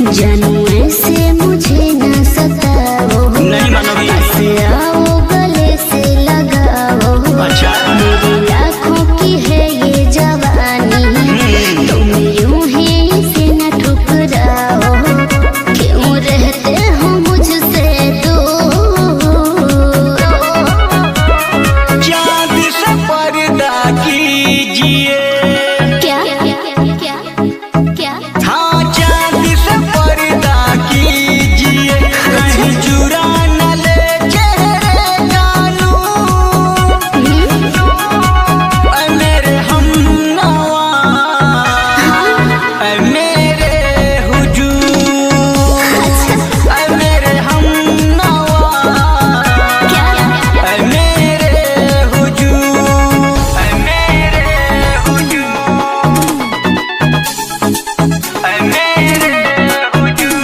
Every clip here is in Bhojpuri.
जानू ऐसे मुझे न सताओ, नहीं मानोगी। ऐसे आओ गले से लगाओ। अच्छा। मेरी लाखों की है ये जवानी, तुम यूं ही इसे न ठुकराओ। क्यों रहते हो मुझसे दूर? चाँद से पर्दा कीजिए। क्या क्या क्या? हाँ, चाँद से पर्दा कीजिए, कहीं चुरा न ले चेहरे जानू। ऐ मेरे हमनवा, ऐ मेरे हुजूर, ऐ मेरे हमनवा, ऐ मेरे हुजूर, ऐ मेरे हुजूर, ऐ मेरे हुजूर।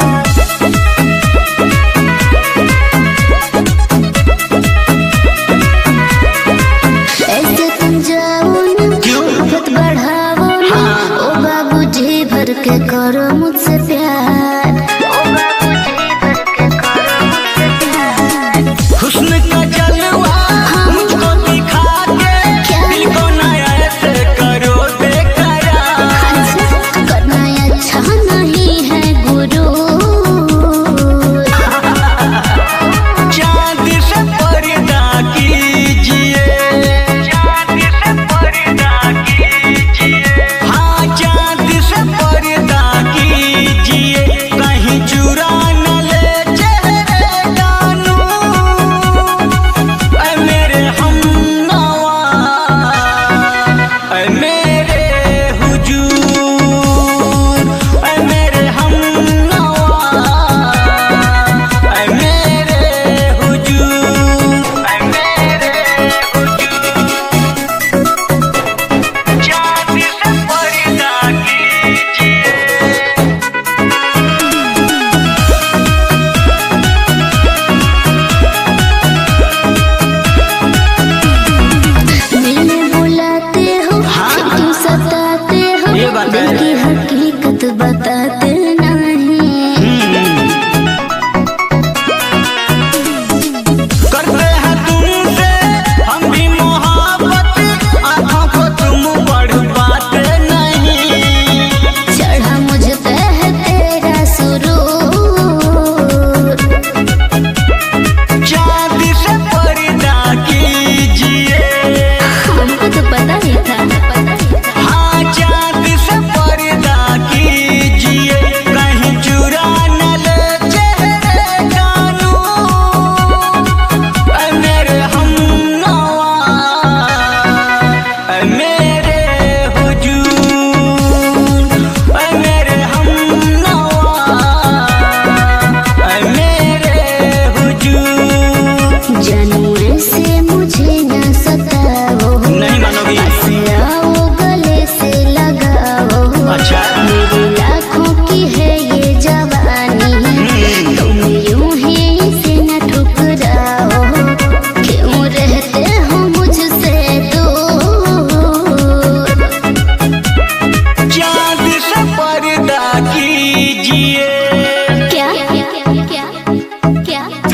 ऐसे तुम जाओ ना, क्यों? मोहब्बत बढ़ाओ ना। ओ बाबू जी भर के करो मुझसे प्यार। ओ बाबू जी भर के करो मुझसे प्यार। हुस्न का जलवा मुझको दिखा के, दिल को नया ऐसे करो बेकरार। करना अच्छा नहीं है गुरु। चाँद से पर्दा कीजिए, चाँद से पर्दा कीजिए। हाँ, चाँद से पर्दा कीजिए, कहीं चुरा न ले चेहरे जानू। ऐ मेरे हमनवा, ऐ मेरे हुजूर, ऐ मेरे हमनवा, ऐ मेरे हुजूर, ऐ मेरे हुजूर। चाँद से पर्दा कीजिए। मिलने बुलाते हो, फिर क्यों सताते हो? ये बात है। दिल की हकीकत बताते नहीं। करते हैं तुमसे हम भी मोहब्बत, आँखों को तुम पढ़ पाते नहीं। चढ़ा मुझ पे है तेरा सुरूर। चाँद से पर्दा कीजिए। हमको तो पता ही था। हाँ, चाँद से पर्दा कीजिए, कहीं चुरा न ले चेहरे जानू। ऐ मेरे हमनवा, ऐ मेरे हुजूर, ऐ मेरे हमनवा, ऐ मेरे हुजूर। जानू ऐसे मुझे न सताओ, नहीं मानोगी। ऐसे आओ गले से लगाओ। अच्छा। मेरी लाखों की है ये जवानी, तुम यूं ही इसे न ठुकराओ। क्यों रहते हो मुझसे दूर? चाँद से पर्दा कीजिए। क्या क्या क्या?